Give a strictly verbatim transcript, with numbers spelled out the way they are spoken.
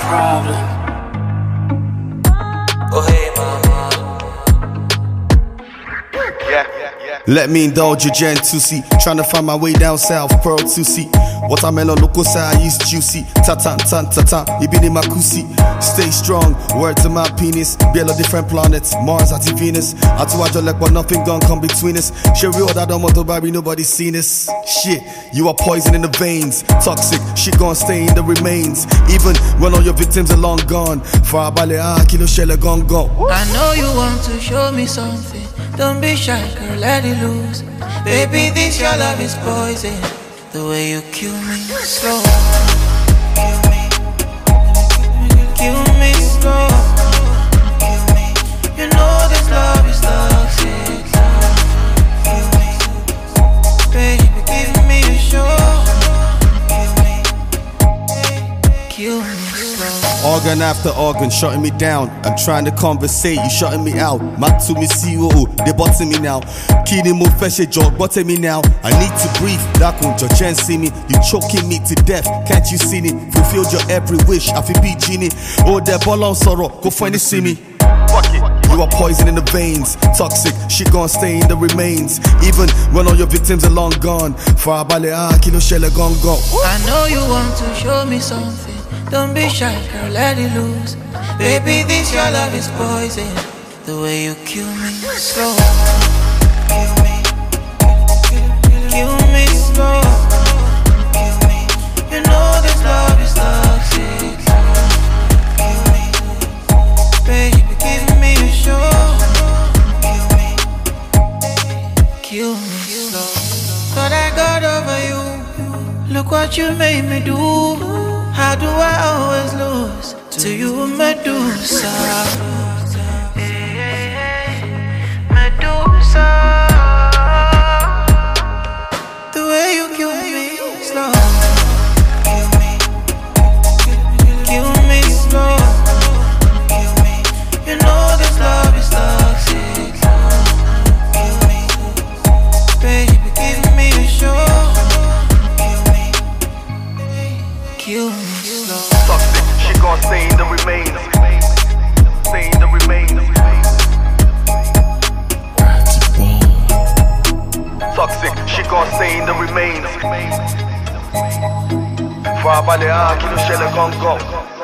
problem. Oh hey mama. Yeah, yeah, yeah. Let me indulge your gen two C. Tryna find my way down south, Pearl two C. Watermelon local side is juicy. Tatan tan tatan, you been in my kusi. Stay strong, word to my penis. Bill of different planets, Mars at Venus. I told you like but nothing gonna come between us. She real that don't want to bury, nobody seen us. Shit, you are poison in the veins. Toxic, shit gon' stay in the remains. Even when all your victims are long gone. Far bale ah, kilo shell gon' go. I know you want to show me something. Don't be shy, girl, let it loose. Baby, this your love is poison. The way you kill me slow. Kill me. Kill me slow. Kill me. You know this love is toxic. Kill me. Baby, give me a show. Kill me. Kill me slow. Organ after organ, shutting me down. I'm trying to conversate, you shutting me out. Mat to me C O O, they botting me now. Kini mo feshe jog, botting me now. I need to breathe, that won't your chance see me. You choking me to death, can't you see me? Fulfilled your every wish, I feel be genie. Oh, that ball on sorrow, go find it, see me. Fuck it. You are poison in the veins, toxic, shit gon' stay in the remains. Even when all your victims are long gone. Far bale ah, kilo shell gon' go. I know you want to show me something. Don't be shy, girl, let it loose. Baby, this your love is poison. The way you kill me slow. Kill me. Kill me slow. Kill me. You know this love is toxic. Kill me. Baby, give me a show. Kill me. Kill me slow. Thought I got over you. Look what you made me do. How do I always lose to you, Medusa? Medusa. The way you kill me slow. Kill me. Kill me slow. Kill me. You know this love is toxic. Kill me. Baby, give me a show. Kill me. Kill me. Toxic, she gon' stay in the remains. Stay in the remains. Toxic, she gon' stay in the remains. Far bale ah, kilo shell gon' go.